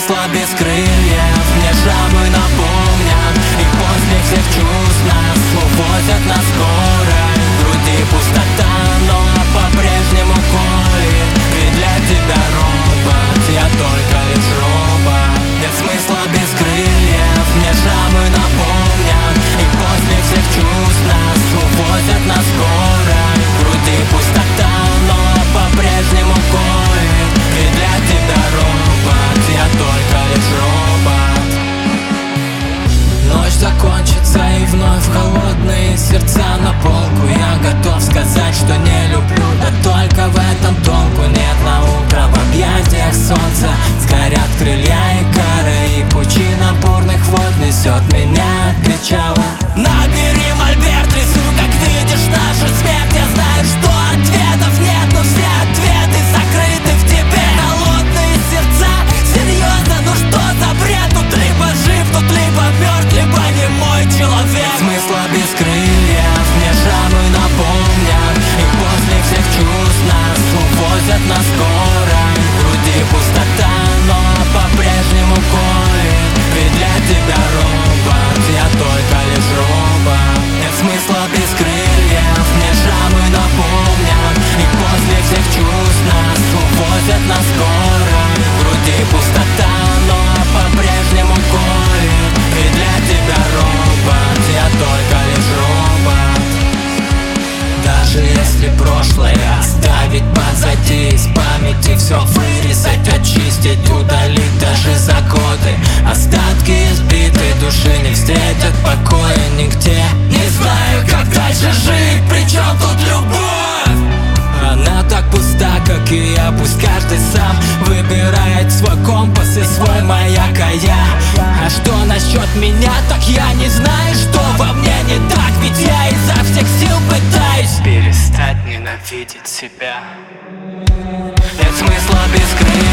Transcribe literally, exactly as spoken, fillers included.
смысла без крыльев, мне шрамы напомнят, и после всех чувств нас увозят на скорой. В груди пустота, но по-прежнему колет, ведь для тебя робот, я только лишь робот. Нет смысла без крыльев, мне шрамы напомнят, и после всех чувств нас увозят на скорой. В груди пустота, но по-прежнему колет, ведь для тебя робот, я только лишь робот. Ночь закончится и вновь холодные сердца на полку. Я готов сказать, что не люблю, да только в этом толку нет. На утро в объятиях солнца сгорят крылья и кары, и пучина бурных вод несет меня от причала. Набери мольберт, рисуй, как видишь нашу смерть. Я знаю, что ответов нет, но все ответы закрыты в тебе. Холодные сердца, серьезно, ну что за бред? Тут либо жив, тут либо мертв, либо не мой человек. Смысла без крыльев, мне шрамы напомнят, и после всех чувств нас увозят на скорой. В груди пустота, но по-прежнему колет, ведь для тебя робот, я только лишь робот. Нет смысла без крыльев, мне шрамы напомнят, и после всех чувств нас увозят на скорой. В груди пустота, но по-прежнему колет, ведь для тебя робот, я только лишь робот. Даже если прошлое оставить позади, из памяти все вырезать, очистить, удалить даже за годы, остатки избитой души не встретят покоя нигде. Не знаю, как дальше жить, причем тут любовь? Она так пуста, как и я, пусть каждый сам выбирает свой компас и свой маяк, а я. А что насчет меня, так я не знаю, что во мне не так, ведь я изо всех сил пытаюсь перестать ненавидеть себя. Нет смысла без крыльев.